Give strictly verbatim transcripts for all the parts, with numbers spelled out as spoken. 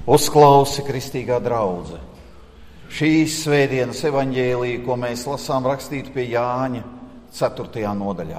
Uzklausi, kristīgā draudze, šīs svētdienas evaņģēliju, ko mēs lasām rakstītu pie Jāņa ceturtajā nodaļā.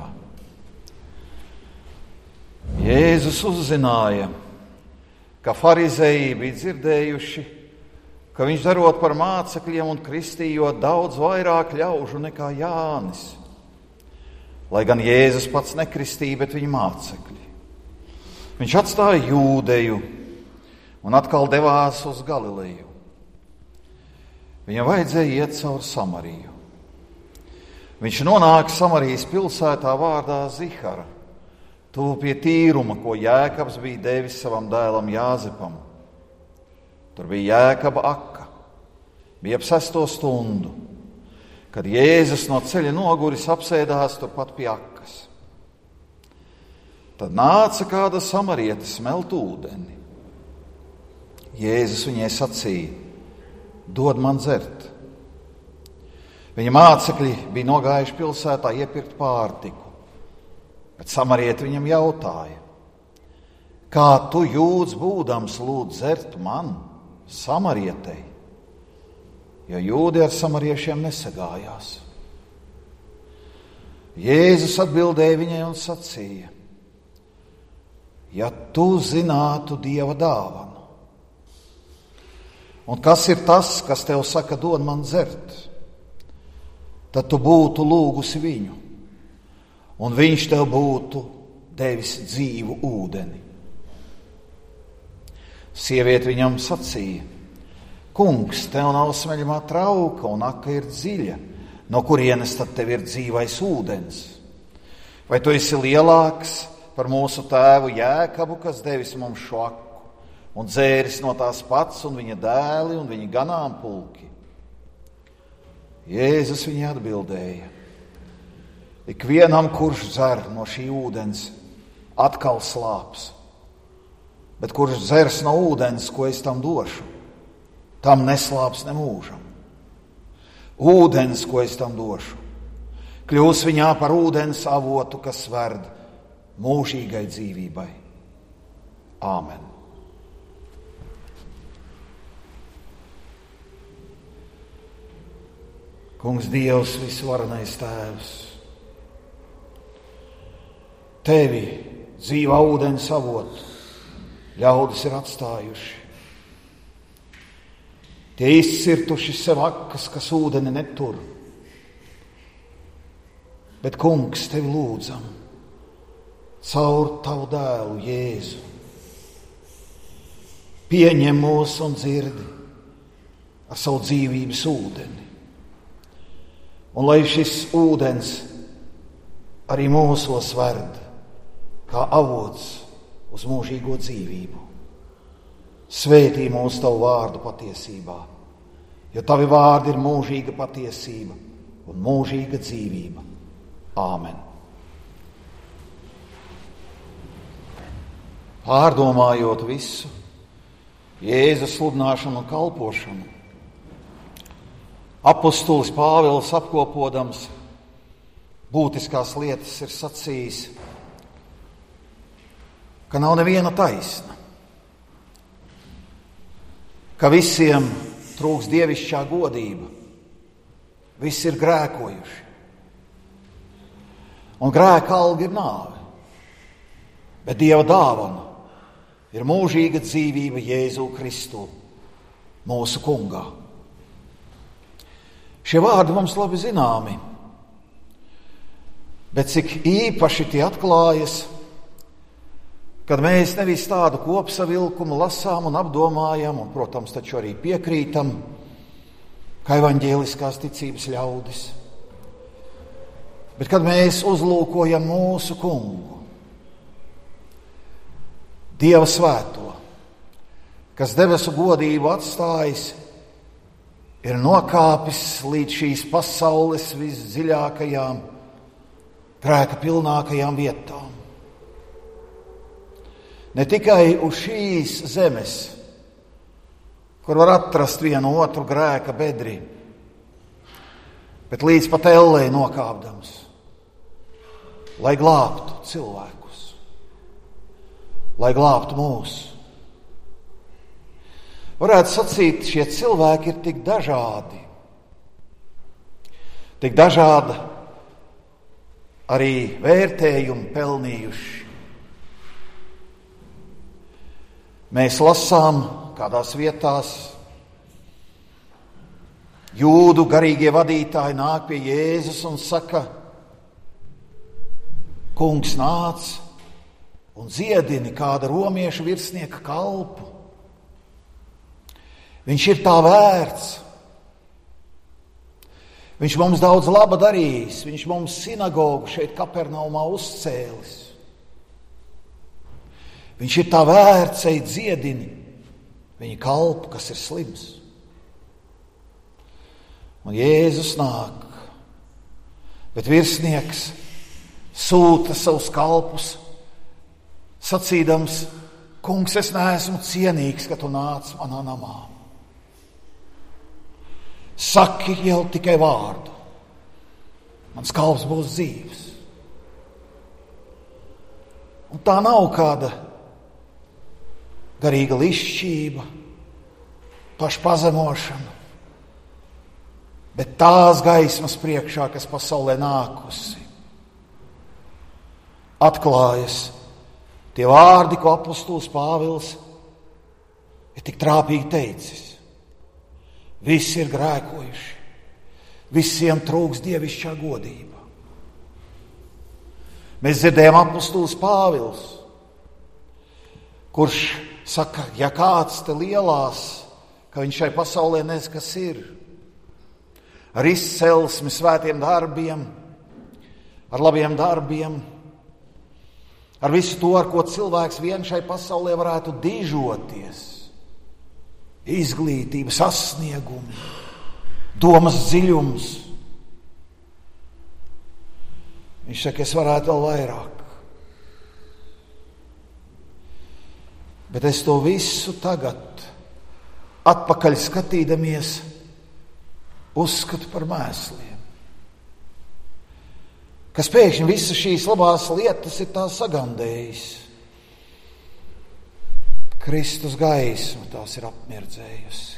Jēzus uzzināja, ka farizēji bija dzirdējuši, ka viņš darot par mācekļiem un kristījot daudz vairāk ļaužu nekā Jānis, lai gan Jēzus pats nekristīja, bet viņa mācekļi. Viņš atstāja Jūdeju un atkal devās uz Galileju. Viņam vajadzēja iet cauri Samariju. Viņš nonāk Samarijas pilsētā vārdā Zihara, tuvu pie tīruma, ko Jēkabs bija devis savam dēlam Jāzepam. Tur bija Jēkaba aka. Bija ap sesto stundu, kad Jēzus no ceļa noguris apsēdās turpat pie akas. Tad nāca kāda samariete smelt ūdeni. Jēzus viņai sacīja: dod man dzert. Viņa mācekļi bija nogājuši pilsētā iepirkt pārtiku, bet samariete viņam jautāja: kā tu, jūds būdams, lūdz dzert man, samarietei? Jo jūdi ar samariešiem nesagājās. Jēzus atbildēja viņai un sacīja: ja tu zinātu Dieva dāvanu, un kas ir tas, kas tev saka, dod man dzert, tad tu būtu lūgusi viņu, un viņš tev būtu devis dzīvu ūdeni. Sieviete viņam sacīja: kungs, tev nav smeļamā trauka, un aka ir dziļa. No kurienes tad tev ir dzīvais ūdens? Vai tu esi lielāks par mūsu tēvu Jēkabu, kas devis mums šo aku, un dzēris no tās pats, un viņa dēli, un viņa ganāmpulki? Jēzus viņai atbildēja: ikvienam, kurš dzer no šī ūdens, atkal slāps, bet kurš dzers no ūdens, ko es tam došu, tam neslāps nemūžam. Ūdens, ko es tam došu, kļūs viņā par ūdens avotu, kas verd mūžīgai dzīvībai. Āmen. Kungs, Dievs, visvarenais Tēvs, tevi, dzīvā ūdens avotu, ļaudis ir atstājuši. Tie izcirtuši sev akas, kas ūdeni netur. Bet, Kungs, tevi lūdzam, caur tavu dēlu Jēzu, pieņem mūs un dzirdi ar savu dzīvības ūdeni. Un lai šis ūdens arī mūsos verd kā avots uz mūžīgo dzīvību. Svētī mūs tavu vārdu patiesībā, jo tavi vārdi ir mūžīga patiesība un mūžīga dzīvība. Āmen. Pārdomājot visu Jēzus sludināšanu un kalpošanu, apostolis Pāvils apkopodams būtiskās lietas ir sacījis, ka nav neviena taisna, ka visiem trūks dievišķā godība, visi ir grēkojuši, un grēka alga ir nāve, bet Dieva dāvana ir mūžīga dzīvība Jēzu Kristu, mūsu kungā. Šie vārdi mums labi zināmi, bet cik īpaši tie atklājas, kad mēs nevis tādu kopsavilkumu lasām un apdomājam, un, protams, taču arī piekrītam, kā evaņģēliskās ticības ļaudis, bet kad mēs uzlūkojam mūsu kungu, Dieva svēto, kas debesu godību atstājis, ir nokāpis līdz šīs pasaules visdziļākajām, grēka pilnākajām vietām. Ne tikai uz šīs zemes, kur var atrast vienu otru grēka bedri, bet līdz pat ellei nokāpdams, lai glābtu cilvēkus, lai glābtu mūs. Varētu sacīt, šie cilvēki ir tik dažādi. Tik dažādi arī vērtējumi pelnījuši. Mēs lasām kādās vietās, jūdu garīgie vadītāji nāk pie Jēzus un saka: Kungs, nāc un dziedini kāda romiešu virsnieka kalpu. Viņš ir tā vērts. Viņš mums daudz laba darījis. Viņš mums sinagogu šeit Kapernaumā uzcēlis. Viņš ir tā vērts, ej dziedini viņa kalpu, kas ir slims. Un Jēzus nāk, bet virsnieks sūta savus kalpus, sacīdams: Kungs, es neesmu cienīgs, ka tu nāc manā namā. Saki jau tikai vārdu, mans kalps būs dzīves. Un tā nav kāda garīga lišķība, pašpazemošana, bet tās gaismas priekšā, kas pasaulē nākusi, atklājas tie vārdi, ko apostols Pāvils ir tik trāpīgi teicis. Visi ir grēkojuši, visiem trūks dievišķā godība. Mēs dzirdējam apostols Pāvils, kurš saka, ja kāds te lielās, ka viņš šai pasaulē nezina, kas ir, ar izcelsmi, svētiem darbiem, ar labiem darbiem, ar visu to, ar ko cilvēks vien šai pasaulē varētu dižoties. Izglītība, sasniegumi, domas dziļums. Viņš saka, es varētu vēl vairāk. Bet es to visu tagad, atpakaļ skatīdamies, uzskatu par mēsliem. Kas pēkšņi visas šīs labās lietas ir tā sagandējis. Kristus gaisma tās ir apmirdzējusi.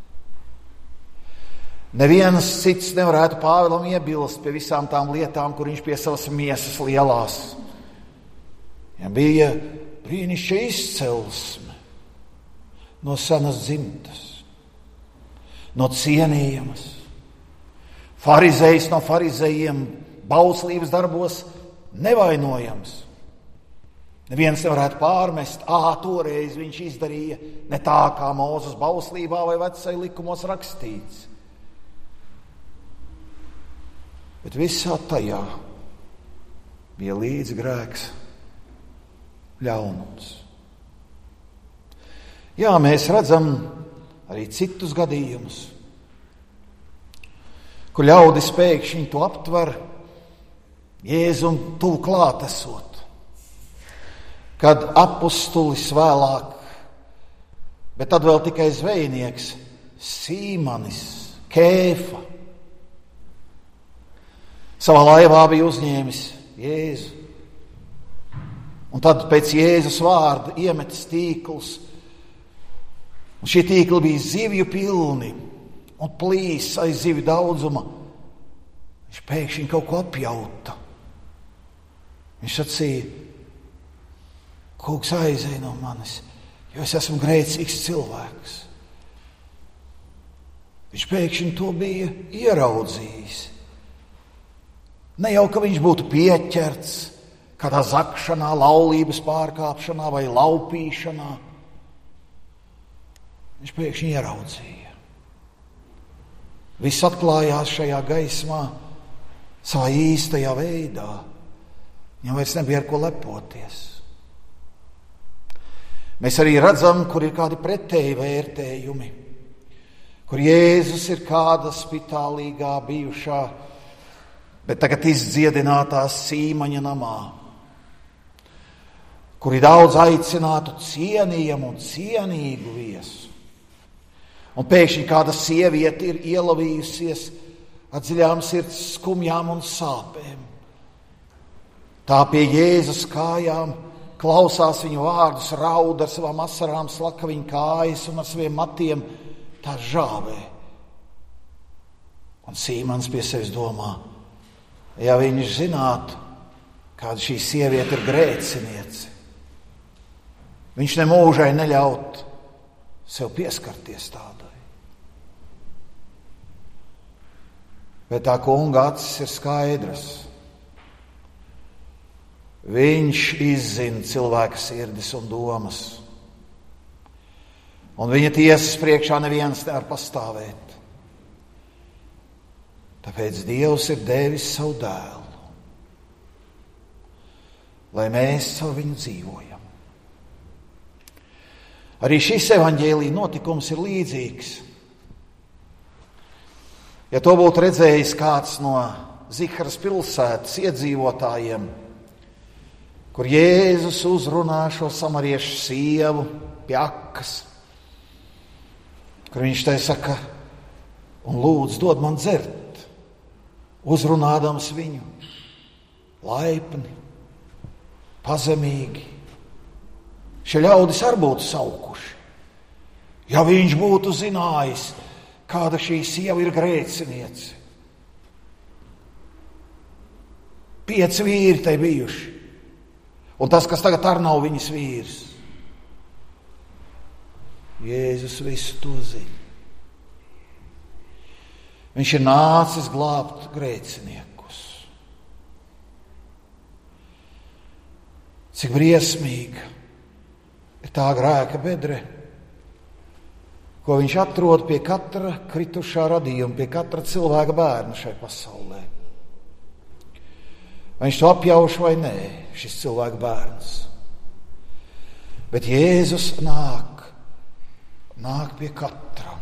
Neviens cits nevarētu Pāvilam iebilst pie visām tām lietām, kur viņš pie savas miesas lielās. Viņam bija brīnišķīga izcelsme no senas dzimtas, no cienījamas. Farizejs no farizejiem, bauslības darbos nevainojams. Neviens nevarētu pārmest, ā, toreiz viņš izdarīja ne tā, kā Mūzes bauslībā vai vecai likumos rakstīts. Bet visā tajā bija līdz grēks, ļaunums. Jā, mēs redzam arī citus gadījumus, kur ļaudis pēkšņi to aptver Jēzum tuvu klātesot. Kad apustulis vēlāk, bet tad vēl tikai zvejnieks, Sīmanis, Kēfa, savā laivā bija uzņēmis Jēzu. Un tad pēc Jēzus vārda iemetis tīklus. Un šie tīkli bija zivju pilni un plīs aiz zivju daudzuma. Viņš pēkšņi kaut ko apjauta. Viņš sacīja, Kungs, aizej no manis, jo es esmu grēcīgs cilvēks. Viņš pēkšņi to bija ieraudzījis. Ne jau, ka viņš būtu pieķerts kādā zakšanā, laulības pārkāpšanā vai laupīšanā. Viņš pēkšņi ieraudzīja. Viss atklājās šajā gaismā savā īstajā veidā. Viņam vairs nebija ar ko lepoties. Mēs arī redzam, kur ir kādi pretēji vērtējumi, kur Jēzus ir kāda spitālīgā bijušā, bet tagad izdziedinātā Sīmaņa namā, kur ir daudz aicinātu cienījamu un cienīgu viesu. Un pēkšņi kāda sieviete ir ielavījusies ar dziļām sirds skumjām un sāpēm. Tā pie Jēzus kājām klausās viņu vārdus, raud ar savām asarām, slaka viņa kājas un ar saviem matiem tā žāvē. Un Sīmons pie sevis domā, ja viņš zinātu, kāda šī sieviete ir grēciniece, viņš nemūžai neļaut sev pieskarties tādai. Bet tā kunga acis ir skaidras. Viņš izzina cilvēka sirdis un domas. Un viņa tiesas priekšā neviens nevar pastāvēt. Tāpēc Dievs ir devis savu dēlu, lai mēs caur viņu dzīvojam. Arī šis evaņģēlija notikums ir līdzīgs. Ja to būtu redzējis kāds no Zihras pilsētas iedzīvotājiem, kur Jēzus uzrunā šo samariešu sievu pie akas, kur viņš tai saka, un lūdzu dod man dzert, uzrunādams viņu laipni, pazemīgi. Šie ļaudis arī būtu saukuši, ja viņš būtu zinājis, kāda šī sieva ir grēciniece. Pieci vīri tai bijuši. Un tas, kas tagad ar nav viņas vīrs. Jēzus visu to zina. Viņš ir nācis glābt grēciniekus. Cik briesmīga ir tā grēka bedre, ko viņš atrod pie katra kritušā radījuma, pie katra cilvēka bērna šai pasaulē. Vai viņš to apjauš vai nē, šis cilvēka bērns. Bet Jēzus nāk, nāk pie katra.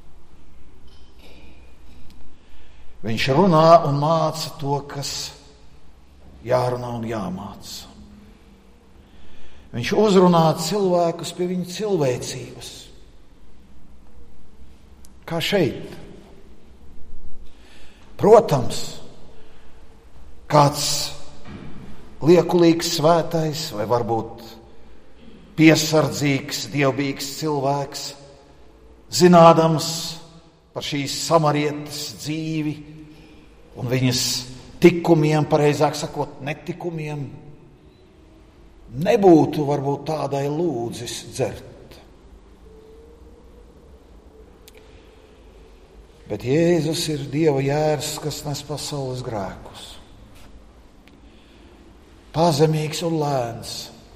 Viņš runā un māca to, kas jārunā un jāmāca. Viņš uzrunā cilvēkus pie viņa cilvēcības. Kā šeit. Protams, kāds liekulīgs svētais vai varbūt piesardzīgs, dievbijīgs cilvēks, zinādams par šīs samarietes dzīvi un viņas tikumiem, pareizāk sakot, netikumiem, nebūtu varbūt tādai lūdzis dzert. Bet Jēzus ir Dieva jērs, kas nes pasaules grēkus. Pazemīgs un lēns.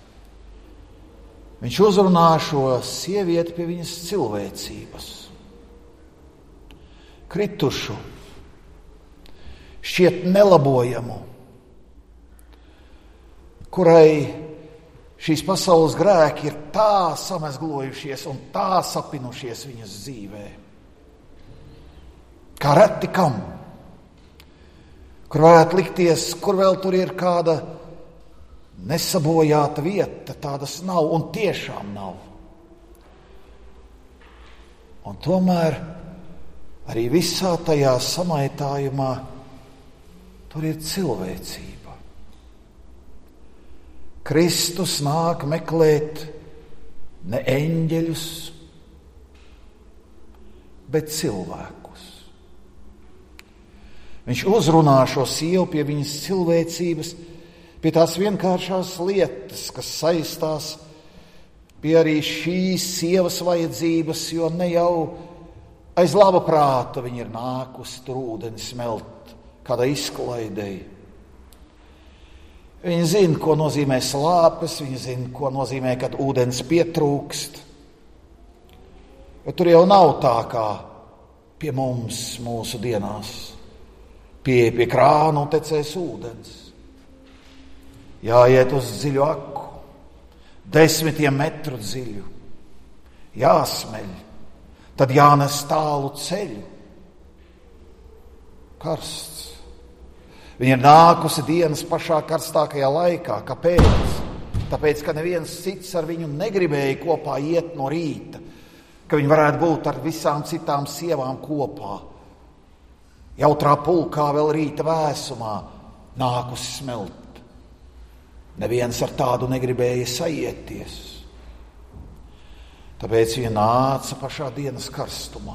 Viņš uzrunā šo sievieti pie viņas cilvēcības. Kritušu, šķiet nelabojamu, kurai šīs pasaules grēki ir tā samezglojušies un tā sapinušies viņas dzīvē. Kā reti kam, kur varētu likties, kur vēl tur ir kāda nesabojāta vieta, tādas nav un tiešām nav. Un tomēr arī visā tajā samaitājumā tur ir cilvēcība. Kristus nāk meklēt ne eņģeļus, bet cilvēkus. Viņš uzrunā šo sievu pie viņas cilvēcības, pie tās vienkāršās lietas, kas saistās pie arī šīs sievas vajadzības, jo ne jau aiz laba prāta viņa ir nākusi tur ūdeni smelt kādā izklaidei. Viņa zina, ko nozīmē slāpes, viņa zina, ko nozīmē, kad ūdens pietrūkst. Bet tur jau nav tā kā pie mums mūsu dienās. Pie, pie krāna un tecēs ūdens. Jāiet uz dziļu aku, desmitiem metru dziļu. Jāsmeļ, tad jānes tālu ceļu. Karsts. Viņa ir nākusi dienas pašā karstākajā laikā. Kāpēc? Tāpēc, ka neviens cits ar viņu negribēja kopā iet no rīta, ka viņi varētu būt ar visām citām sievām kopā. Jautrā pulkā vēl rīta vēsumā nākusi smelt. Neviens ar tādu negribēja saieties. Tāpēc viņa nāca pašā dienas karstumā.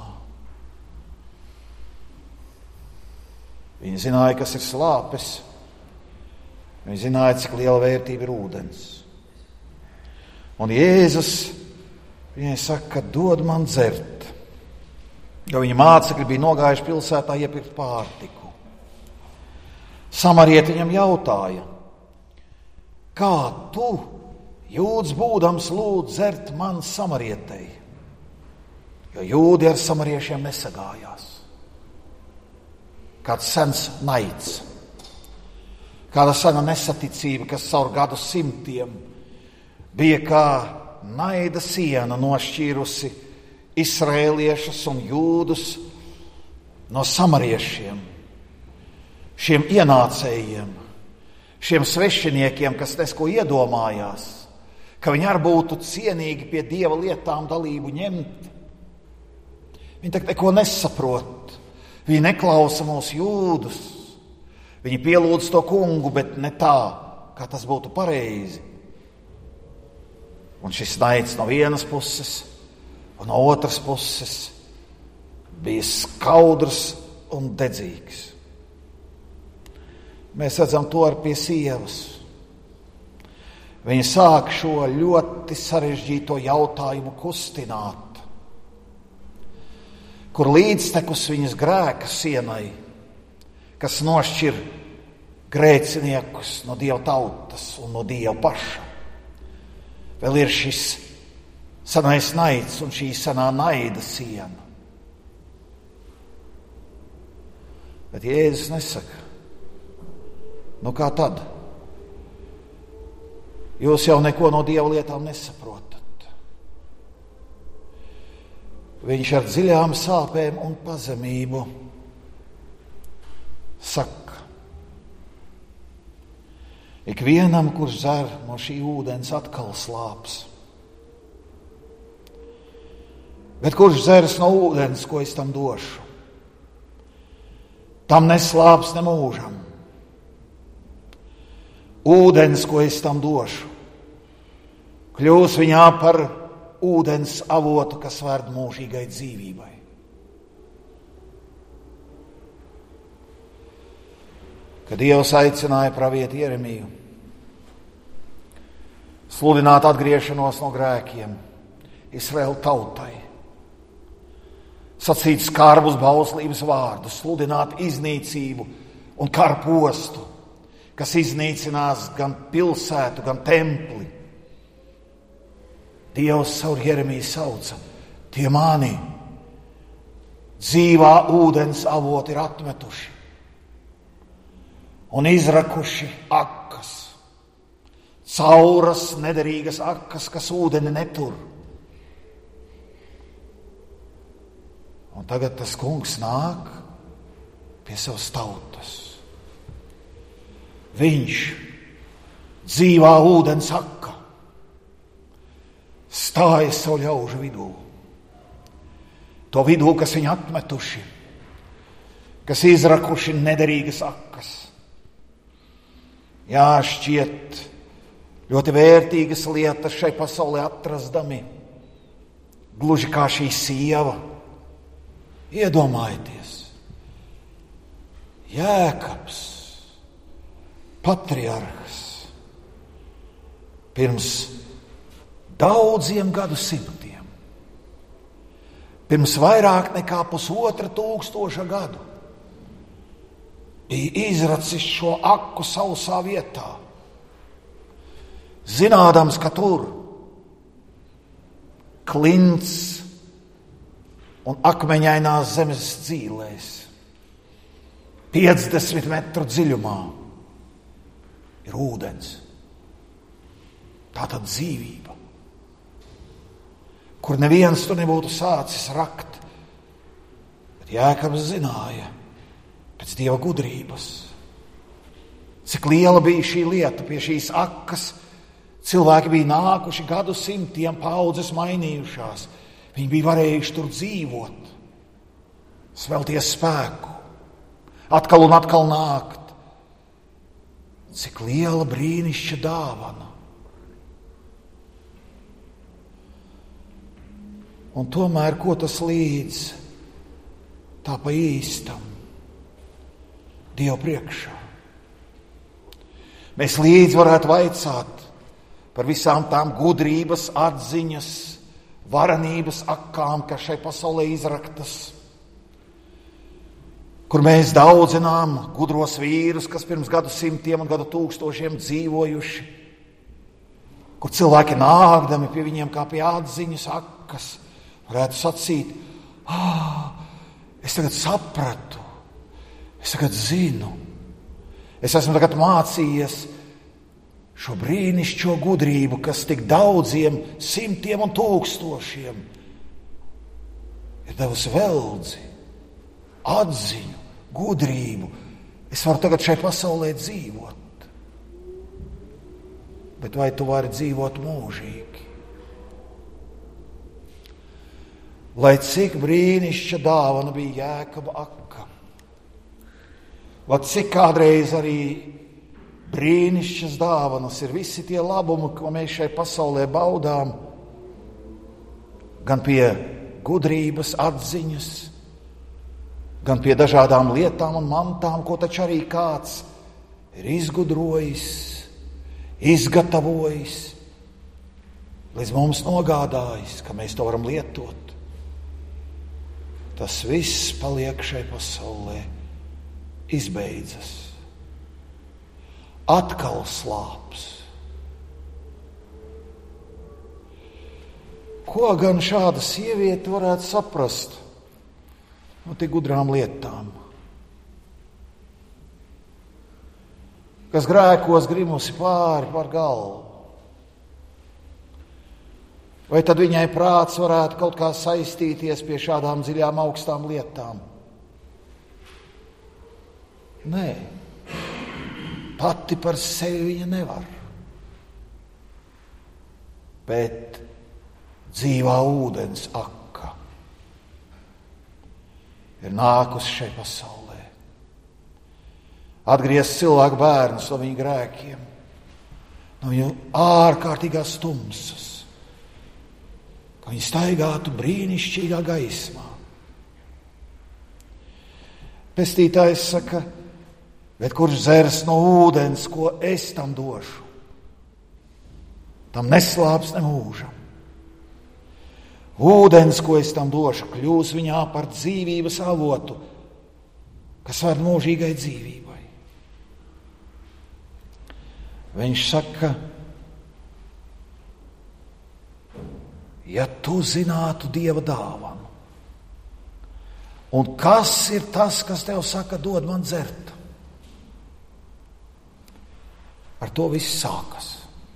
Viņa zināja, kas ir slāpes. Viņa zināja, cik liela vērtība ir ūdens. Un Jēzus viņai saka, dod man dzert. Jo viņa mācekļi bija nogājuši pilsētā iepirkt pārtiku. Samarieti viņam jautāja, kā tu, jūds būdams, lūdz dzert man samarietei? Jo jūdi ar samariešiem nesagājās. Kāds sens naids, kāda sena nesaticība, kas caur gadu simtiem bija kā naida siena nošķīrusi izraēliešus un jūdus no samariešiem, šiem ienācējiem, šiem svešiniekiem, kas nesko iedomājās, ka viņi arī būtu cienīgi pie Dieva lietām dalību ņemt. Viņi tak neko nesaprot. Viņi neklausa mūsu jūdus. Viņi pielūdz to kungu, bet ne tā, kā tas būtu pareizi. Un šis naids no vienas puses un no otras puses bija skaudrs un dedzīgs. Mēs redzam to ar pie sievas. Viņa sāk šo ļoti sarežģīto jautājumu kustināt, kur līdztekus viņas grēka sienai, kas nošķir grēciniekus no Dieva tautas un no Dieva paša, vēl ir šis senais naids un šī senā naida siena. Bet Jēzus nesaka, nu kā tad? Jūs jau neko no Dieva lietām nesaprotat. Viņš ar dziļām sāpēm un pazemību saka, ikvienam, kurš dzer no šī ūdens, atkal slāps. Bet kurš dzers no ūdens, ko es tam došu, tam neslāps ne mūžam. Ūdens, ko es tam došu, kļūs viņā par ūdens avotu, kas vērd mūžīgai dzīvībai. Kad Dievs aicināja pravieti Jeremiju sludināt atgriešanos no grēkiem Izraēla tautai, sacīt skarbus bauslības vārdus, sludināt iznīcību un karu postu, kas iznīcinās gan pilsētu, gan templi, Dievs caur Jeremiju sauca, tie mani dzīvā ūdens avoti ir atmetuši un izrakuši akas, cauras, nederīgas akas, kas ūdeni netur. Un tagad tas kungs nāk pie savas tautas. Viņš, dzīvā ūdens aka, stājas savu ļaužu vidū. To vidū, kas viņu atmetuši, kas izrakuši nederīgas akas. Jā, šķiet ļoti vērtīgas lietas šai pasaulē atrastami, gluži kā šī sieva. Iedomājieties, Jēkabs, patriarhs, pirms daudziem gadu simtiem, pirms vairāk nekā pusotra tūkstoša gadu, bija izracis šo aku sausā vietā, zinādams, ka tur klints un akmeņainās zemes dzīlēs, piecdesmit metru dziļumā, ir ūdens. Tātad dzīvība, kur neviens tur nebūtu sācis rakt. Bet Jēkabs zināja pēc Dieva gudrības, cik liela bija šī lieta pie šīs akas. Cilvēki bija nākuši gadu simtiem, paudzes mainījušās. Viņi bija varējuši tur dzīvot, svelties spēku, atkal un atkal nākt, Cik liela brīnišķa dāvana. Un tomēr, ko tas līdz tā pa īstam Dievu priekšā? Mēs līdz varētu vaicāt par visām tām gudrības, atziņas, varenības akām, kas šai pasaulē izraktas, kur mēs daudzinām gudros vīrus, kas pirms gadu simtiem un gadu tūkstošiem dzīvojuši, kur cilvēki nākdami pie viņiem kā pie atziņas akas, varētu sacīt, ah, es tagad sapratu, es tagad zinu, es esmu tagad mācījies šo brīnišķo gudrību, kas tik daudziem simtiem un tūkstošiem ir devusi veldzi, atziņu, gudrību. Es varu tagad šai pasaulē dzīvot. Bet vai tu vari dzīvot mūžīgi? Lai cik brīnišķa dāvana bija Jēkaba aka, lai cik kādreiz arī brīnišķas dāvanas ir visi tie labumi, ko mēs šai pasaulē baudām, gan pie gudrības, atziņas, gan pie dažādām lietām un mantām, ko taču arī kāds ir izgudrojis, izgatavojis, līdz mums nogādājis, ka mēs to varam lietot. Tas viss paliek šai pasaulē, izbeidzas. Atkal slāps. Ko gan šāda sieviete varētu saprast no tik gudrām lietām? Kas grēkos grimusi pāri par galvu. Vai tad viņai prāts varētu kaut kā saistīties pie šādām dziļām augstām lietām? Nē, pati par sevi viņa nevar. Bet dzīvā ūdens aka ir nākusi šai pasaulē. Atgriezt cilvēku bērnus no viņu grēkiem, no viņu ārkārtīgās tumsas, ka viņi staigātu brīnišķīgā gaismā. Pestītājs saka, bet kurš dzers no ūdens, ko es tam došu, tam neslāps ne mūžam. Ūdens, ko es tam došu, kļūs viņā par dzīvības avotu, kas var mūžīgai dzīvībai. Viņš saka, ja tu zinātu Dieva dāvanu, un kas ir tas, kas tev saka, dod man dzert? Ar to viss sākas.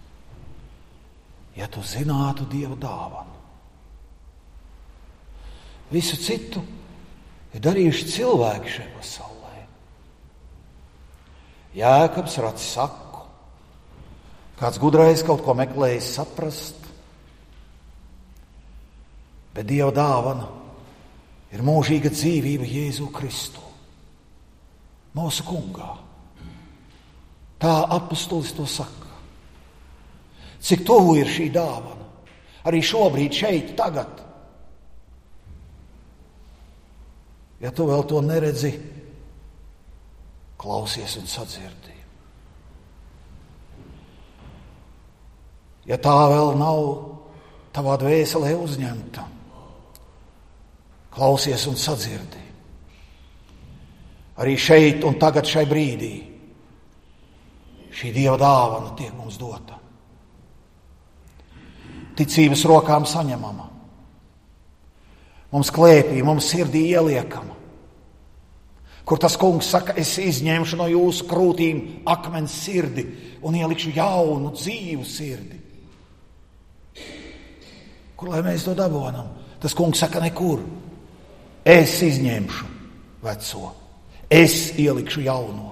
Ja tu zinātu Dieva dāvanu. Visu citu ir darījuši cilvēki šajā pasaulē. Jēkabs rāc saku, kāds gudrais kaut ko meklējis saprast, bet Dieva dāvana ir mūžīga dzīvība Jēzu Kristu, mūsu kungā. Tā apustulis to saka. Cik tuvu ir šī dāvana, arī šobrīd, šeit, tagad. Ja tu vēl to neredzi, klausies un sadzirdi. Ja tā vēl nav tavā dvēselē uzņemta, klausies un sadzirdi. Arī šeit un tagad šai brīdī šī Dieva dāvana tiek mums dota. Ticības rokām saņemama. Mums klēpī, mums sirdī ieliekama. Kur tas kungs saka, es izņemšu no jūsu krūtīm akmens sirdi un ielikšu jaunu, dzīvu sirdi. Kur lai mēs to dabonam? Tas kungs saka, nekur. Es izņemšu veco. Es ielikšu jauno.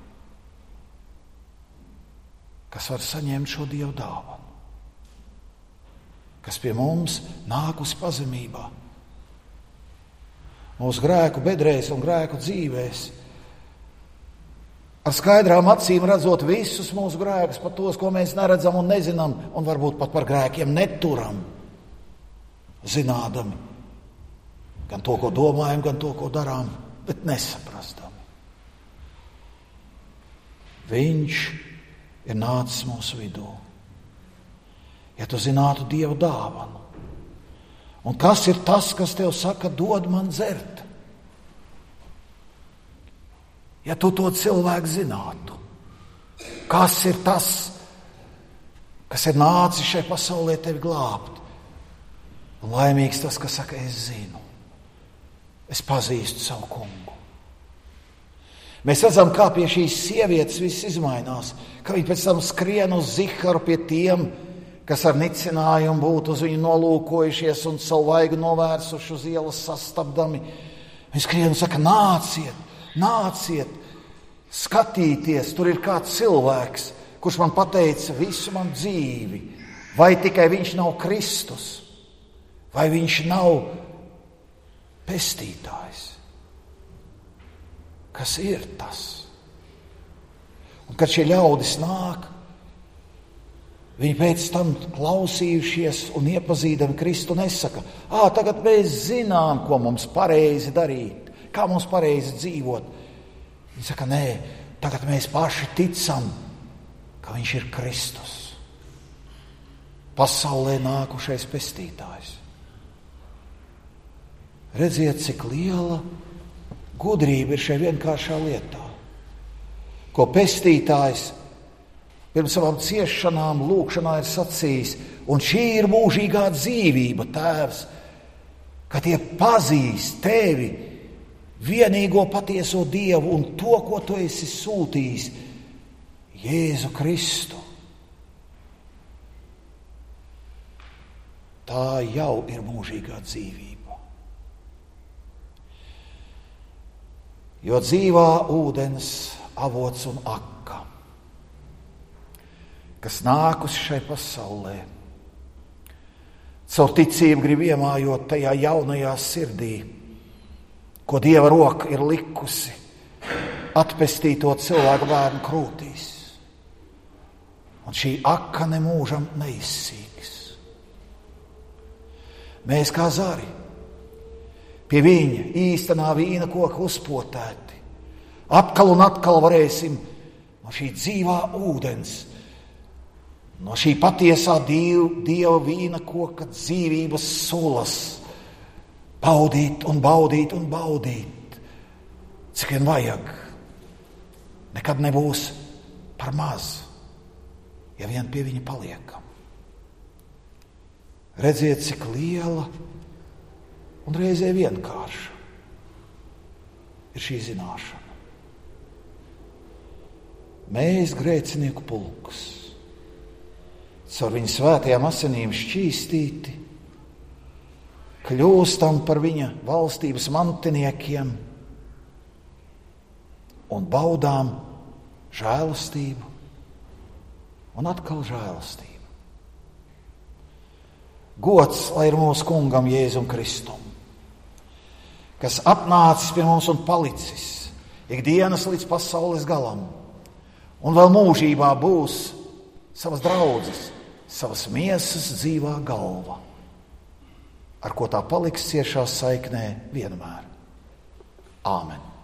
Kas var saņemt šo Dievu dāvanu, kas pie mums nākus pazemībā, mūsu grēku bedrēs un grēku dzīvēs, ar skaidrām acīm redzot visus mūsu grēkus, pat tos, ko mēs neredzam un nezinām, un varbūt pat par grēkiem neturam, zinādami gan to, ko domājam, gan to, ko darām, bet nesaprastami. Viņš ir nācis mūsu vidū. Ja tu zinātu Dieva dāvanu, un kas ir tas, kas tev saka, dod man dzert? Ja tu to cilvēku zinātu, kas ir tas, kas ir nācis šai pasaulē tevi glābt? Un laimīgs tas, kas saka, es zinu, es pazīstu savu kungu. Mēs redzam, kā pie šīs sievietes viss izmainās, ka viņi pēc tam skrien uz Ziharu pie tiem, kas ar nicinājumu būtu uz viņu nolūkojušies un savu vaigu novērsuši uz ielas sastabdami. Viņi skrien un saka, nāciet, nāciet, skatīties, tur ir kāds cilvēks, kurš man pateica visu man dzīvi. Vai tikai viņš nav Kristus, vai viņš nav pestītājs? Kas ir tas? Un kad šie ļaudis nāk, viņi pēc tam klausījušies un iepazīdami Kristu nesaka, ā, tagad mēs zinām, ko mums pareizi darīt, kā mums pareizi dzīvot. Viņi saka, nē, tagad mēs paši ticam, ka viņš ir Kristus, pasaulē nākušais pestītājs. Redziet, cik liela gudrība ir šajā vienkāršā lietā, ko pestītājs pirms savām ciešanām lūkšanā ir sacījis, un šī ir mūžīgā dzīvība, Tēvs, ka tie pazīst tevi, vienīgo patieso Dievu un to, ko tu esi sūtījis, Jēzu Kristu. Tā jau ir mūžīgā dzīvība. Jo dzīvā ūdens, avots un aka, kas nākusi šai pasaulē, caur ticību grib iemājot tajā jaunajā sirdī, ko Dieva roka ir likusi atpestīto cilvēku bērnu krūtīs. Un šī aka nemūžam neizsīks. Mēs kā zari pie viņa īstenā vīna koka uzpotēti, atkal un atkal varēsim no šī dzīvā ūdens, no šī patiesā dieva, dieva vīna koka dzīvības sulas baudīt un baudīt un baudīt, cik vien vajag. Nekad nebūs par maz, ja vien pie viņa paliekam. Redziet, cik liela un reizē vienkārša ir šī zināšana. Mēs, grēcinieku pulks, caur viņa svētajām asinīm šķīstīti, kļūstam par viņa valstības mantiniekiem un baudām žēlastību un atkal žēlastību. Gods, lai ir mūsu kungam Jēzum Kristum, kas atnācis pie mums un palicis ikdienas līdz pasaules galam, un vēl mūžībā būs savas draudzes, savas miesas dzīvā galva, ar ko tā paliks ciešā saiknē vienmēr. Āmen.